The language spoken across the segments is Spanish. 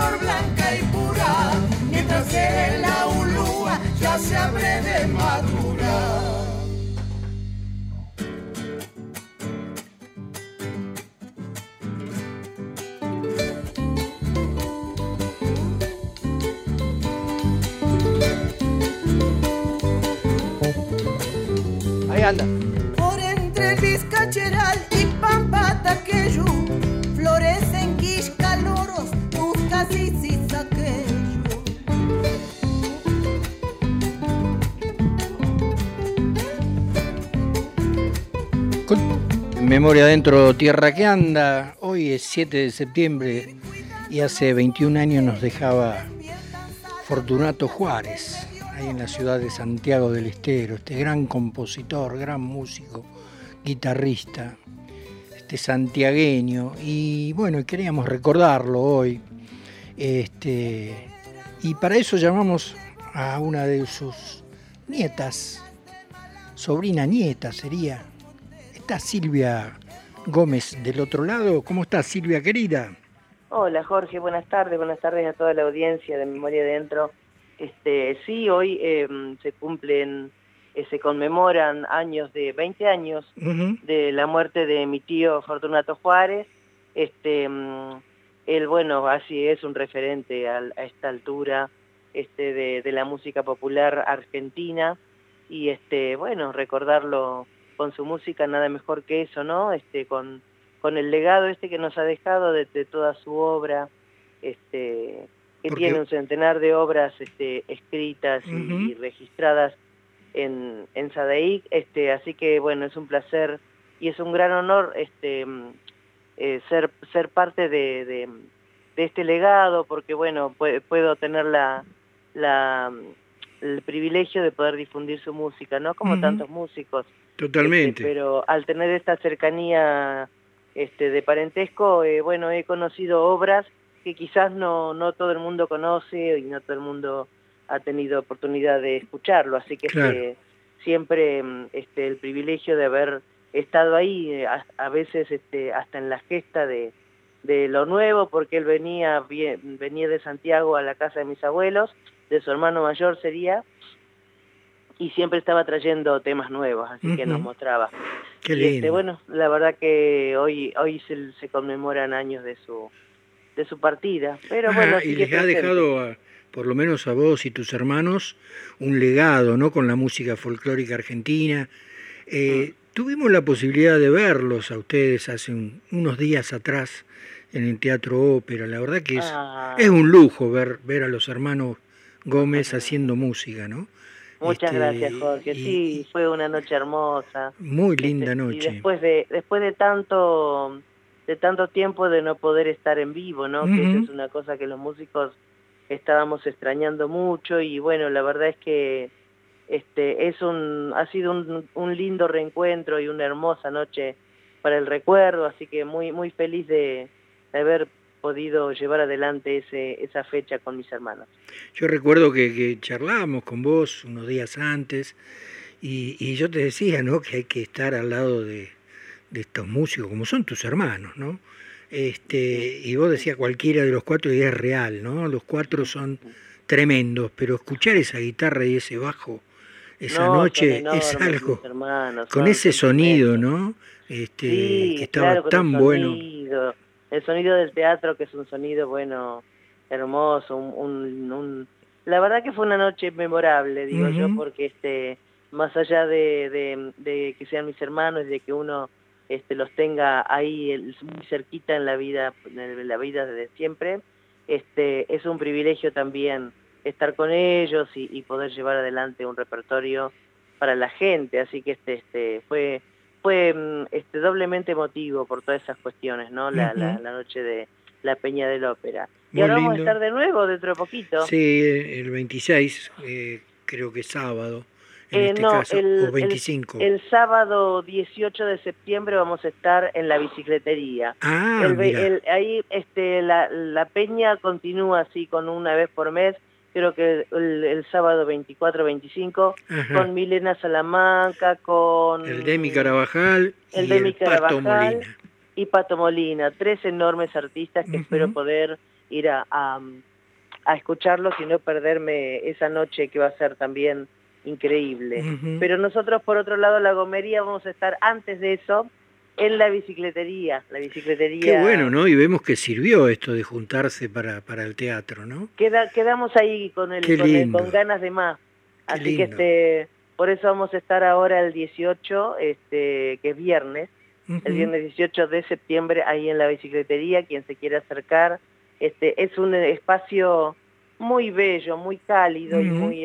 flor blanca y pura, mientras en la ulúa ya se abre de madura. Ahí anda. Por entre el Vizcacheral y Pampataqueyú florecen quiscaloros, tuscas y saqueyo. En memoria adentro, tierra que anda. Hoy es 7 de septiembre y hace 21 años nos dejaba Fortunato Juárez, ahí en la ciudad de Santiago del Estero, este gran compositor, gran músico, guitarrista, este santiagueño, y bueno, queríamos recordarlo hoy, y para eso llamamos a una de sus nietas, sobrina nieta sería. Está Silvia Gómez del otro lado. ¿Cómo estás, Silvia, querida? Hola, Jorge, buenas tardes a toda la audiencia de Memoria Adentro. Sí, hoy se conmemoran 20 años de la muerte de mi tío Fortunato Juárez. Él, bueno, así es un referente a esta altura de la música popular argentina, y bueno, recordarlo con su música, nada mejor que eso, ¿no? Con el legado que nos ha dejado de toda su obra, que tiene un centenar de obras escritas y registradas en Sadaic, así que bueno, es un placer y es un gran honor ser parte de este legado, porque bueno, puedo tener el privilegio de poder difundir su música, ¿no? Como tantos músicos. Totalmente. Pero al tener esta cercanía de parentesco, bueno, he conocido obras que quizás no todo el mundo conoce y no todo el mundo ha tenido oportunidad de escucharlo, así que claro. Siempre el privilegio de haber estado ahí, a veces hasta en la gesta de lo nuevo, porque él venía de Santiago a la casa de mis abuelos, de su hermano mayor sería, y siempre estaba trayendo temas nuevos, así que nos mostraba. Qué lindo. Y bueno, la verdad que hoy se conmemoran años de su partida, pero bueno, y les ha dejado, por lo menos a vos y tus hermanos, un legado, ¿no? Con la música folclórica argentina. Tuvimos la posibilidad de verlos a ustedes hace unos días atrás en el Teatro Ópera. La verdad que es un lujo ver a los hermanos Gómez haciendo música, ¿no? Muchas gracias, Jorge. Sí, fue una noche hermosa. Muy linda noche. Y después de tanto tiempo de no poder estar en vivo, ¿no? Que esa es una cosa que los músicos estábamos extrañando mucho, y bueno, la verdad es que ha sido un lindo reencuentro y una hermosa noche para el recuerdo, así que muy muy feliz de haber podido llevar adelante esa fecha con mis hermanos. Yo recuerdo que charlábamos con vos unos días antes y yo te decía, ¿no? Que hay que estar al lado de estos músicos, como son tus hermanos, ¿no? Y vos decías cualquiera de los cuatro, y es real, ¿no? Los cuatro son tremendos, pero escuchar esa guitarra y ese bajo esa noche es algo, con ese sonido, ¿no? Sí, que estaba claro, tan bueno. El sonido del teatro, que es un sonido, bueno, hermoso, la verdad que fue una noche memorable, digo yo, porque más allá de que sean mis hermanos y de que uno los tenga ahí muy cerquita en la vida desde siempre, es un privilegio también estar con ellos y poder llevar adelante un repertorio para la gente, así que fue doblemente emotivo por todas esas cuestiones, ¿no? La noche de la Peña del Ópera. Y muy ahora lindo. Vamos a estar de nuevo dentro de poquito. Sí, el 26, creo que es sábado, en este caso, o 25. El sábado 18 de septiembre vamos a estar en la bicicletería. Ahí la peña continúa así con una vez por mes, creo que el sábado 24-25, con Milena Salamanca, con el Demi Carabajal y el Pato Molina. Y Pato Molina, tres enormes artistas que espero poder ir a escucharlos y no perderme esa noche que va a ser también increíble. Pero nosotros, por otro lado, la Gomería, vamos a estar antes de eso en la bicicletería. Qué bueno, ¿no? Y vemos que sirvió esto de juntarse para el teatro, ¿no? Quedamos ahí con ganas de más. Qué Así lindo. que por eso vamos a estar ahora el 18, que es viernes, el viernes 18 de septiembre, ahí en la bicicletería. Quien se quiera acercar, es un espacio muy bello, muy cálido y muy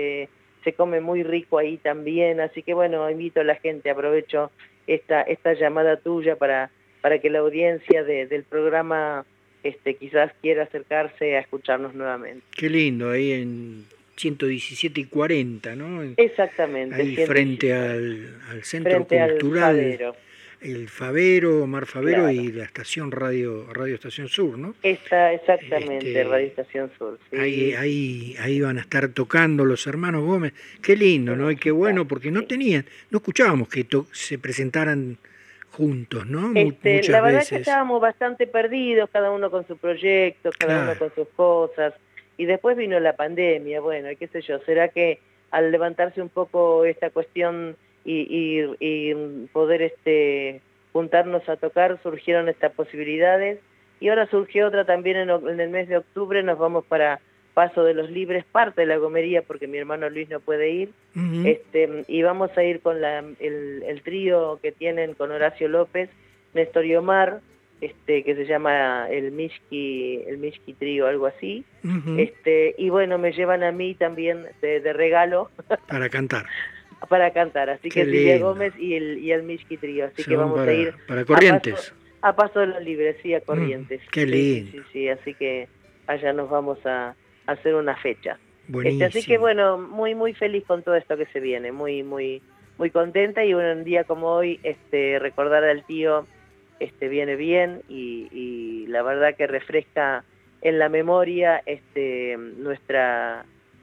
se come muy rico ahí también, así que bueno, invito a la gente, aprovecho esta llamada tuya para que la audiencia del programa quizás quiera acercarse a escucharnos nuevamente. Qué lindo, ahí en 117 y 40, ¿no? Exactamente. Ahí frente al Centro frente Cultural, el Favero, Omar Favero, claro. Y la estación Radio Estación Sur, ¿no? Exactamente, Radio Estación Sur. Sí. Ahí van a estar tocando los hermanos Gómez. Qué lindo, ¿no? Y qué bueno, porque no escuchábamos que se presentaran juntos, ¿no? Muchas la verdad veces. que estábamos bastante perdidos, cada uno con su proyecto, cada uno con sus cosas, y después vino la pandemia, bueno, qué sé yo, será que al levantarse un poco esta cuestión y poder juntarnos a tocar, surgieron estas posibilidades, y ahora surgió otra también en el mes de octubre. Nos vamos para Paso de los Libres, parte de la Gomería, porque mi hermano Luis no puede ir, y vamos a ir con el trío que tienen con Horacio López, Néstor y Omar, que se llama el Mishki Trío, algo así, y bueno, me llevan a mí también de regalo. Para cantar. Para cantar, así que Silvia Gómez y el Mishki Trío, así que vamos a ir para Corrientes. A Paso de los Libres, sí, a Corrientes. Qué lindo. Sí, así que allá nos vamos a hacer una fecha. Buenísimo. Así que bueno, muy muy feliz con todo esto que se viene, muy muy muy contenta, y un día como hoy recordar al tío viene bien, y la verdad que refresca en la memoria nuestra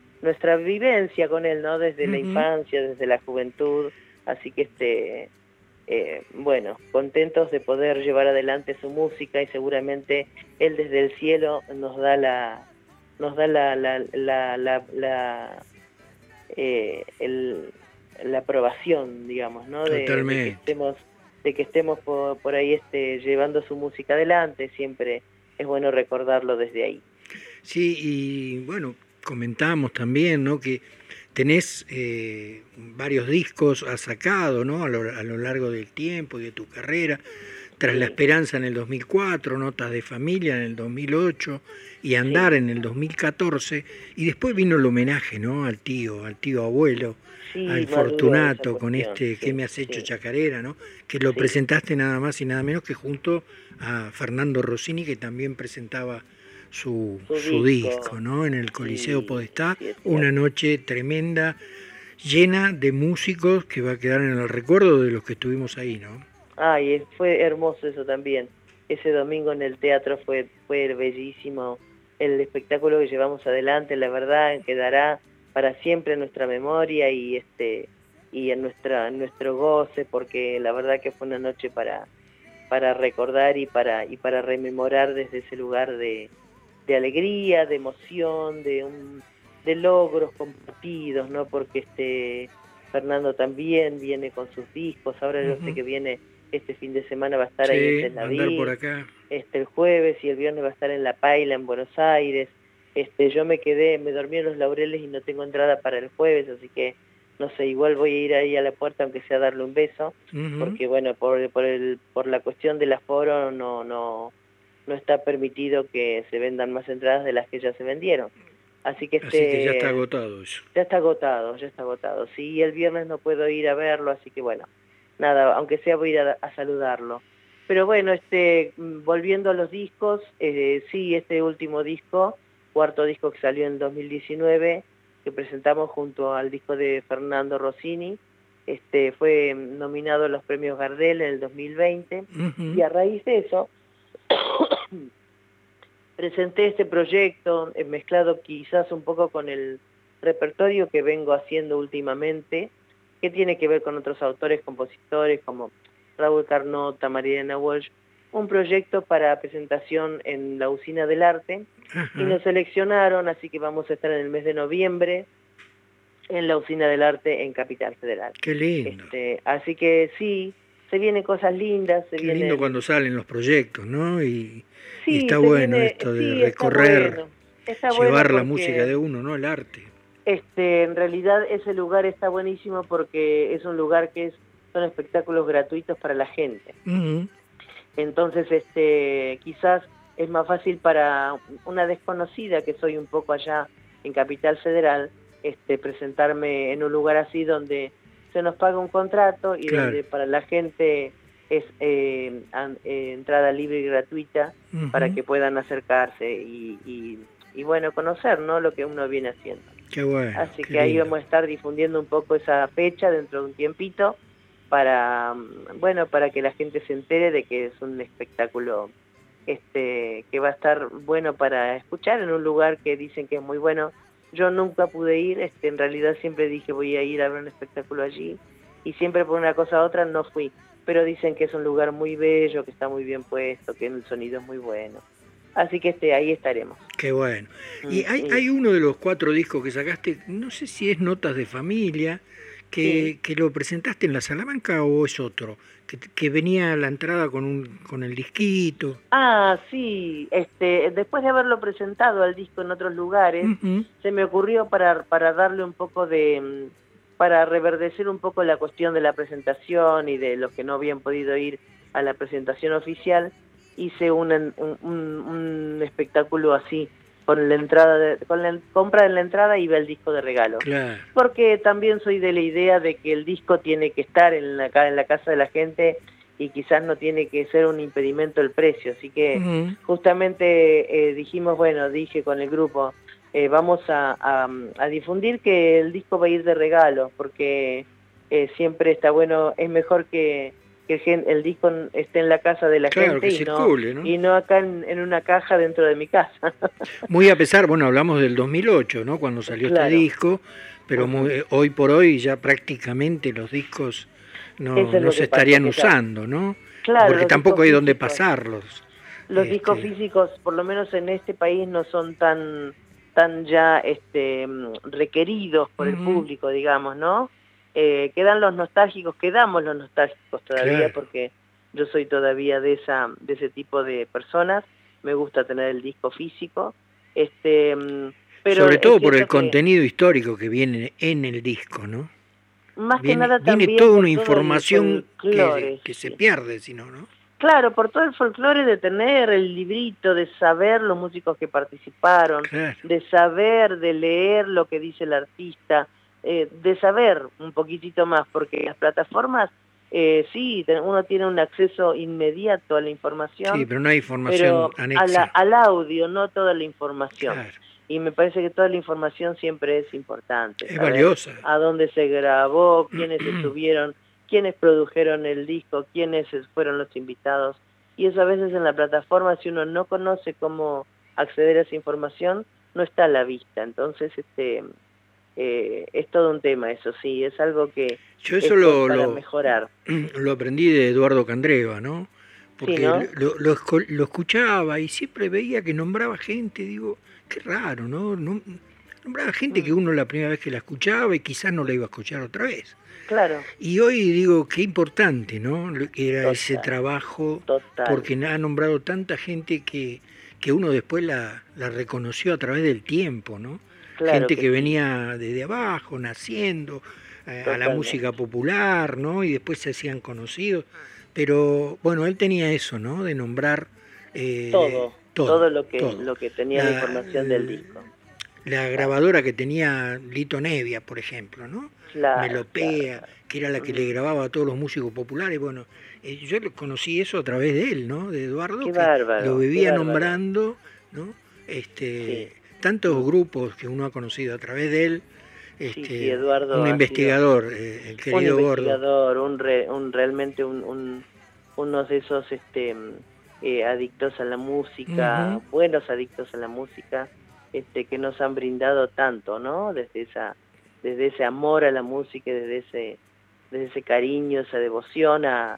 vivencia con él, ¿no? Desde la infancia, desde la juventud, así que bueno, contentos de poder llevar adelante su música, y seguramente él desde el cielo nos da la aprobación, digamos, ¿no? De que estemos por ahí llevando su música adelante. Siempre es bueno recordarlo desde ahí. Sí, y bueno, comentamos también, ¿no?, que tenés varios discos, has sacado, ¿no?, a lo largo del tiempo y de tu carrera. Tras la Esperanza en el 2004, Notas de Familia en el 2008 y Andar en el 2014, y después vino el homenaje, ¿no?, al tío abuelo, al Fortunato, con ¿Qué me has hecho, chacarera?, ¿no?, que lo presentaste nada más y nada menos que junto a Fernando Rossini, que también presentaba su disco, ¿no?, en el Coliseo Podestá, una noche tremenda, llena de músicos que va a quedar en el recuerdo de los que estuvimos ahí, ¿no? Ay, fue hermoso eso también. Ese domingo en el teatro fue bellísimo el espectáculo que llevamos adelante. La verdad quedará para siempre en nuestra memoria y en nuestro goce, porque la verdad que fue una noche para recordar y para rememorar desde ese lugar de alegría, de emoción, de logros compartidos, ¿no? Porque Fernando también viene con sus discos. Ahora yo sé que viene este fin de semana, va a estar ahí en Tenaví, por acá. El jueves, y el viernes va a estar en La Paila, en Buenos Aires. Yo me dormí en los Laureles y no tengo entrada para el jueves, así que no sé, igual voy a ir ahí a la puerta aunque sea a darle un beso, porque bueno, por la cuestión del aforo no está permitido que se vendan más entradas de las que ya se vendieron. Así que ya está agotado eso. Ya está agotado. Sí, el viernes no puedo ir a verlo, así que bueno, nada, aunque sea voy a ir a saludarlo. Pero bueno, volviendo a los discos, sí, este último disco, cuarto disco que salió en 2019, que presentamos junto al disco de Fernando Rossini, fue nominado a los premios Gardel en el 2020, y a raíz de eso presenté este proyecto mezclado quizás un poco con el repertorio que vengo haciendo últimamente, que tiene que ver con otros autores, compositores como Raúl Carnota, Mariana Walsh, un proyecto para presentación en la Usina del Arte. Ajá. Y nos seleccionaron, así que vamos a estar en el mes de noviembre en la Usina del Arte en Capital Federal. Qué lindo. Así que sí, se vienen cosas lindas. Qué lindo cuando salen los proyectos, ¿no? Y está bueno esto de recorrer, está llevar bueno la música de uno, ¿no? El arte. En realidad ese lugar está buenísimo porque es un lugar que son espectáculos gratuitos para la gente. Entonces, quizás es más fácil para una desconocida, que soy un poco allá en Capital Federal, presentarme en un lugar así donde se nos paga un contrato y donde para la gente es entrada libre y gratuita para que puedan acercarse y bueno, conocer, ¿no?, lo que uno viene haciendo. Qué bueno. Así que ahí vamos a estar difundiendo un poco esa fecha dentro de un tiempito para que la gente se entere de que es un espectáculo que va a estar bueno para escuchar en un lugar que dicen que es muy bueno. Yo nunca pude ir, en realidad siempre dije voy a ir a ver un espectáculo allí y siempre por una cosa u otra no fui, pero dicen que es un lugar muy bello, que está muy bien puesto, que el sonido es muy bueno. Así que ahí estaremos. Qué bueno. Y hay uno de los 4 discos que sacaste, no sé si es Notas de Familia, que lo presentaste en la Salamanca o es otro, que venía a la entrada con el disquito. Ah, sí. Después de haberlo presentado al disco en otros lugares, se me ocurrió para darle un poco para reverdecer un poco la cuestión de la presentación y de los que no habían podido ir a la presentación oficial, hice un espectáculo así, con la compra de la entrada iba el disco de regalo. Claro. Porque también soy de la idea de que el disco tiene que estar en la casa de la gente y quizás no tiene que ser un impedimento el precio. Así que justamente dije con el grupo, vamos a difundir que el disco va a ir de regalo, porque siempre está bueno, es mejor que el disco esté en la casa de la gente y no acá en una caja dentro de mi casa. Muy a pesar, hablamos del 2008, ¿no?, cuando salió este disco, pero hoy por hoy ya prácticamente los discos no se estarían usando, ¿no? Claro, porque tampoco hay dónde pasarlos. Los discos físicos, por lo menos en este país, no son tan ya requeridos por el público, digamos, ¿no? Quedamos los nostálgicos todavía, claro, porque yo soy todavía de ese tipo de personas. Me gusta tener el disco físico, pero sobre todo por el contenido histórico que viene en el disco, ¿no? Más que nada también viene toda una información que se pierde, si no, ¿no? Claro, por todo el folclore de tener el librito, de saber los músicos que participaron, claro, de saber, de leer lo que dice el artista, de saber un poquitito más, porque las plataformas, uno tiene un acceso inmediato a la información. Sí, pero no hay información anexa. Al audio, no toda la información. Claro. Y me parece que toda la información siempre es importante. Es valiosa. A dónde se grabó, quiénes estuvieron, quiénes produjeron el disco, quiénes fueron los invitados. Y eso a veces en la plataforma, si uno no conoce cómo acceder a esa información, no está a la vista. Entonces, es todo un tema, eso sí, es algo que yo eso para mejorar. Lo aprendí de Eduardo Candreva, ¿no? Porque sí, ¿no? Lo escuchaba y siempre veía que nombraba gente, digo, qué raro, ¿no? Nombraba gente que uno la primera vez que la escuchaba y quizás no la iba a escuchar otra vez. Claro. Y hoy digo, qué importante, ¿no? Era ese trabajo, porque ha nombrado tanta gente que uno después la reconoció a través del tiempo, ¿no? Claro, gente que venía desde abajo, naciendo a la música popular, ¿no? Y después se hacían conocidos. Pero bueno, él tenía eso, ¿no? De nombrar todo lo que tenía la información del disco. La grabadora que tenía Lito Nevia, por ejemplo, ¿no? Claro, Melopea, que era la que le grababa a todos los músicos populares. Bueno, yo conocí eso a través de él, ¿no? De Eduardo, qué bárbaro, lo vivía nombrando, ¿no? Tantos grupos que uno ha conocido a través de él. Eduardo, un investigador, el querido Gordo. Realmente uno de esos adictos a la música, buenos adictos a la música, que nos han brindado tanto, ¿no? Desde ese amor a la música, desde ese cariño, esa devoción a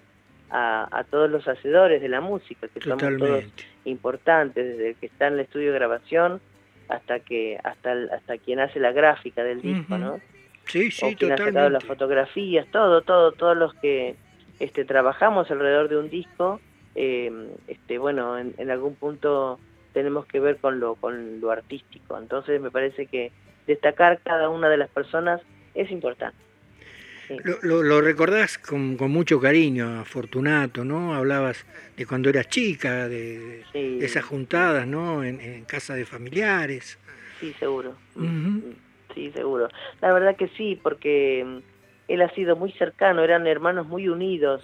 a todos los hacedores de la música, que somos todos importantes, desde el que está en el estudio de grabación hasta quien hace la gráfica del disco, ¿no? Sí, sí, o quien ha sacado las fotografías, todos los que trabajamos alrededor de un disco, bueno, en algún punto tenemos que ver con lo artístico. Entonces me parece que destacar cada una de las personas es importante. Sí. Lo recordás con mucho cariño a Fortunato, ¿no? Hablabas de cuando eras chica, de esas juntadas, ¿no? En casa de familiares. Sí, seguro. Sí, seguro. La verdad que sí, porque él ha sido muy cercano, eran hermanos muy unidos,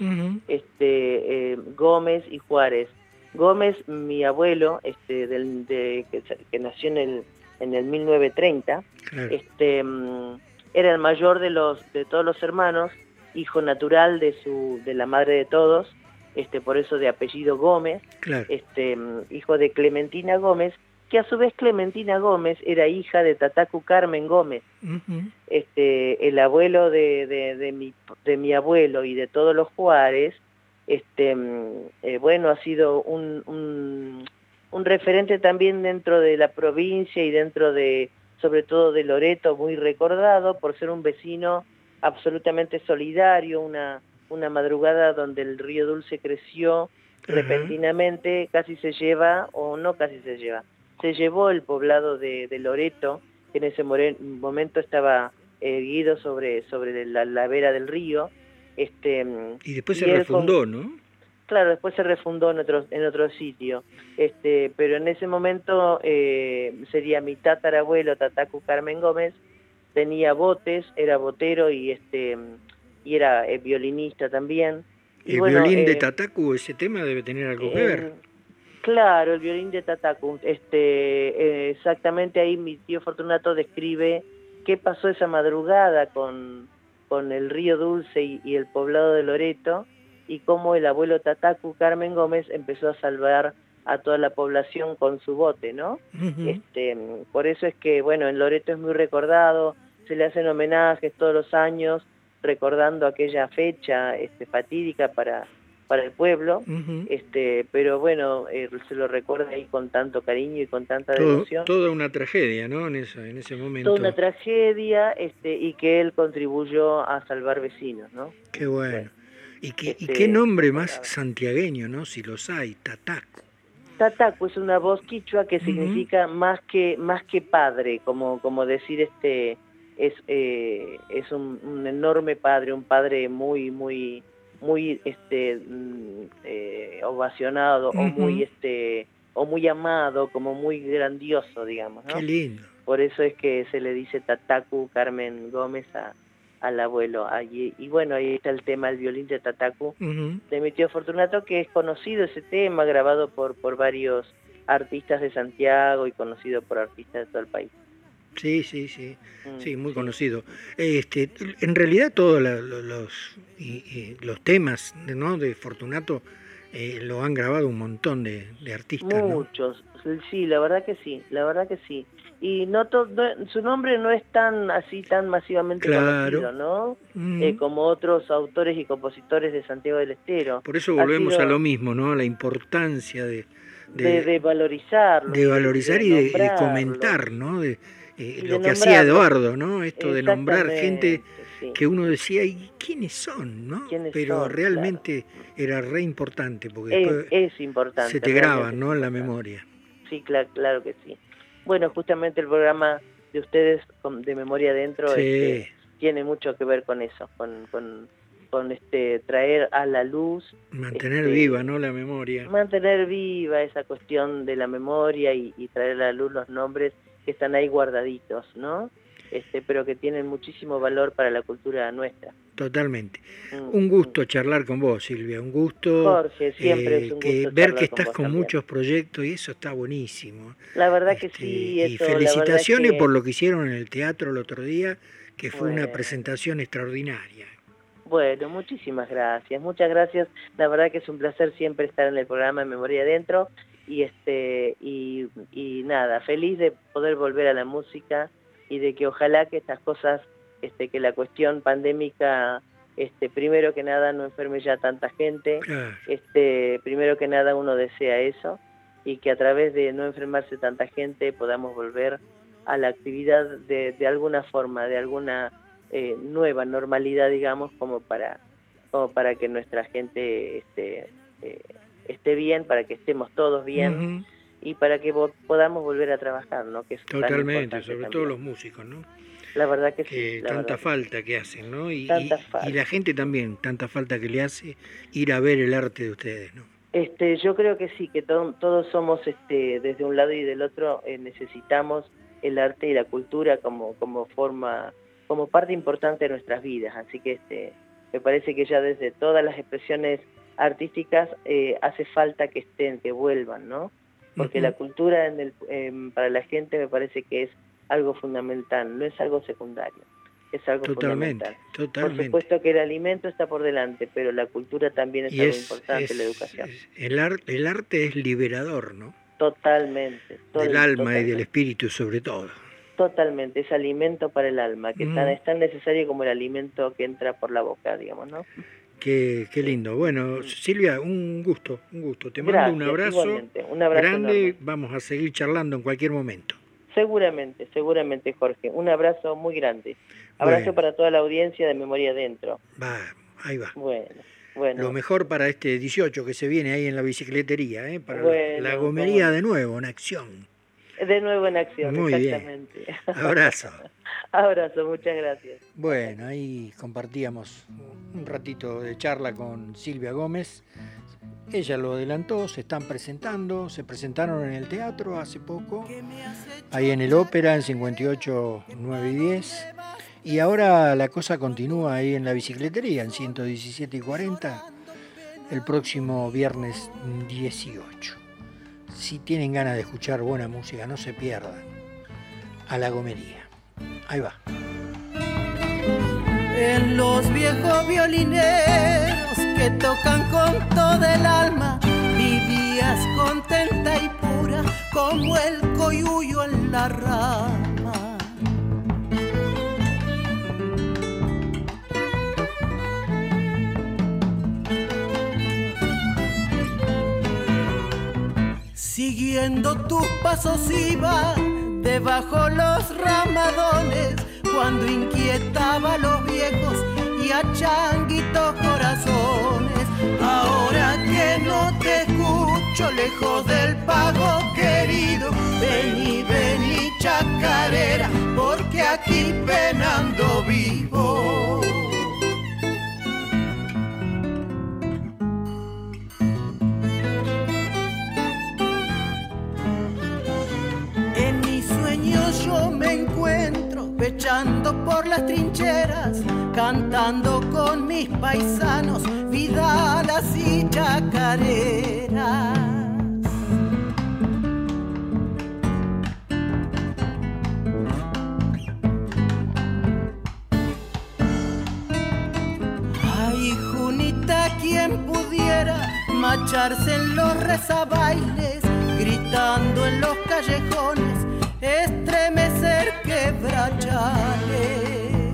Gómez y Juárez. Gómez, mi abuelo, que nació en el 1930, claro. Era el mayor de todos los hermanos, hijo natural de la madre de todos, por eso de apellido Gómez, claro. Hijo de Clementina Gómez, que a su vez Clementina Gómez era hija de Tatacu Carmen Gómez. El abuelo de mi abuelo y de todos los Juárez, bueno, ha sido un referente también dentro de la provincia y dentro sobre todo de Loreto, muy recordado por ser un vecino absolutamente solidario, una madrugada donde el río Dulce creció repentinamente, casi se lleva, o no casi se llevó el poblado de Loreto, que en ese momento estaba erguido sobre la vera del río. Y después se refundó, ¿no? Claro, después se refundó en otro sitio, pero en ese momento sería mi tatarabuelo Tatacu Carmen Gómez, tenía botes, era botero y era violinista también. El violín de Tatacu, ese tema debe tener algo que ver. Claro, el violín de Tatacu, exactamente ahí mi tío Fortunato describe qué pasó esa madrugada con el río Dulce y el poblado de Loreto, y cómo el abuelo Tatacu Carmen Gómez empezó a salvar a toda la población con su bote, ¿no? Por eso es que, bueno, en Loreto es muy recordado, se le hacen homenajes todos los años, recordando aquella fecha fatídica para el pueblo, pero bueno, se lo recuerda ahí con tanto cariño y con tanta devoción. Toda una tragedia, ¿no? En ese momento. Toda una tragedia, y que él contribuyó a salvar vecinos, ¿no? Qué bueno. Y qué nombre más santiagueño, ¿no? Si los hay, Tatacu. Tatacu es una voz quichua que significa más que padre, como decir es un enorme padre, un padre muy ovacionado, o muy amado, como muy grandioso, digamos, ¿no? Qué lindo. Por eso es que se le dice Tatacu Carmen Gómez al abuelo. Y bueno, ahí está el tema del violín de Tatacu, de mi tío Fortunato, que es conocido ese tema, grabado por varios artistas de Santiago y conocido por artistas de todo el país. Sí, muy conocido. En realidad todos los temas, ¿no?, de Fortunato lo han grabado un montón de artistas. Muchos, ¿no? Sí, la verdad que sí. Y su nombre no es tan masivamente conocido, ¿no? Como otros autores y compositores de Santiago del Estero. Por eso volvemos a lo mismo, ¿no? A la importancia de valorizarlo. De valorizar y de comentar, ¿no? Lo que hacía Eduardo, ¿no? Esto de nombrar gente que uno decía, ¿y quiénes son? ¿No? Pero realmente era re importante, porque después es importante, se te graban, ¿no?, en la memoria. Sí, claro que sí. Bueno, justamente el programa de ustedes de Memoria Adentro tiene mucho que ver con eso, con traer a la luz, mantener viva, ¿no?, la memoria. Mantener viva esa cuestión de la memoria y traer a la luz los nombres que están ahí guardaditos, ¿no? Pero que tienen muchísimo valor para la cultura nuestra. Totalmente. Un gusto charlar con vos, Silvia, un gusto. Jorge, siempre es un gusto ver que estás con muchos proyectos, y eso está buenísimo. La verdad que sí. Y felicitaciones por lo que hicieron en el teatro el otro día, que fue una presentación extraordinaria. Bueno, muchísimas gracias, muchas gracias. La verdad que es un placer siempre estar en el programa de Memoria Adentro, y nada, feliz de poder volver a la música y de que ojalá que estas cosas, que la cuestión pandémica primero que nada no enferme ya tanta gente, Claro. Primero que nada uno desea eso, y que a través de no enfermarse tanta gente podamos volver a la actividad de alguna forma, de alguna nueva normalidad, digamos, como para que nuestra gente esté bien, para que estemos todos bien. Uh-huh. Y para que podamos volver a trabajar, ¿no? Que es Totalmente, sobre también. todo los músicos, ¿no? La verdad que sí. La tanta verdad falta que hacen, ¿no? Y la gente también, tanta falta que le hace ir a ver el arte de ustedes, ¿no? Yo creo que sí, que todos somos, desde un lado y del otro, necesitamos el arte y la cultura como forma, como parte importante de nuestras vidas. Así que me parece que ya desde todas las expresiones artísticas hace falta que estén, que vuelvan, ¿no? Porque la cultura para la gente me parece que es algo fundamental, no es algo secundario, es algo fundamental. Totalmente. Por supuesto que el alimento está por delante, pero la cultura también es algo importante, la educación. El arte es liberador, ¿no? Totalmente. Del alma y del espíritu sobre todo. Totalmente, es alimento para el alma, que es tan necesario como el alimento que entra por la boca, digamos, ¿no? Qué lindo. Bueno, Silvia, un gusto. Te mando un abrazo grande. Enorme. Vamos a seguir charlando en cualquier momento. Seguramente, Jorge. Un abrazo muy grande. Abrazo para toda la audiencia de Memoria Adentro. Ahí va. Bueno. Lo mejor para este 18 que se viene ahí en la bicicletería, para la gomería de nuevo, en acción. De nuevo en acción, muy exactamente. Bien. Abrazo. Abrazo, muchas gracias. Bueno, ahí compartíamos un ratito de charla con Silvia Gómez. Ella lo adelantó, se presentaron en el teatro hace poco, ahí en el Ópera, en 58, 9 y 10. Y ahora la cosa continúa ahí en la bicicletería, en 117 y 40, el próximo viernes 18. Si tienen ganas de escuchar buena música, no se pierdan a la gomería. Ahí va. En los viejos violineros que tocan con todo el alma, vivías contenta y pura como el coyuyo en la rama. Siguiendo tus pasos iba debajo los ramadones, cuando inquietaba a los viejos y a changuitos corazones. Ahora que no te escucho lejos del pago querido, vení chacarera, porque aquí penando vivo. Yo me encuentro pechando por las trincheras, cantando con mis paisanos vidalas y chacareras. Ay, Junita, quien pudiera marcharse en los rezabailes, gritando en los callejones, estremecer quebrachales.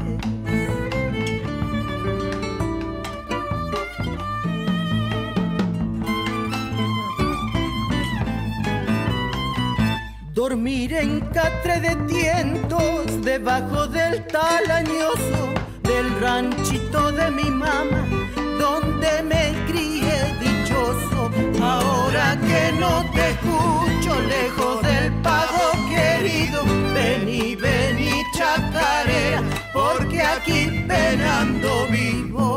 Dormir en catre de tientos debajo del talañoso del ranchito de mi mamá, donde me crié dichoso. Ahora que no te escucho lejos del pago querido, vení chacarera, porque aquí penando vivo.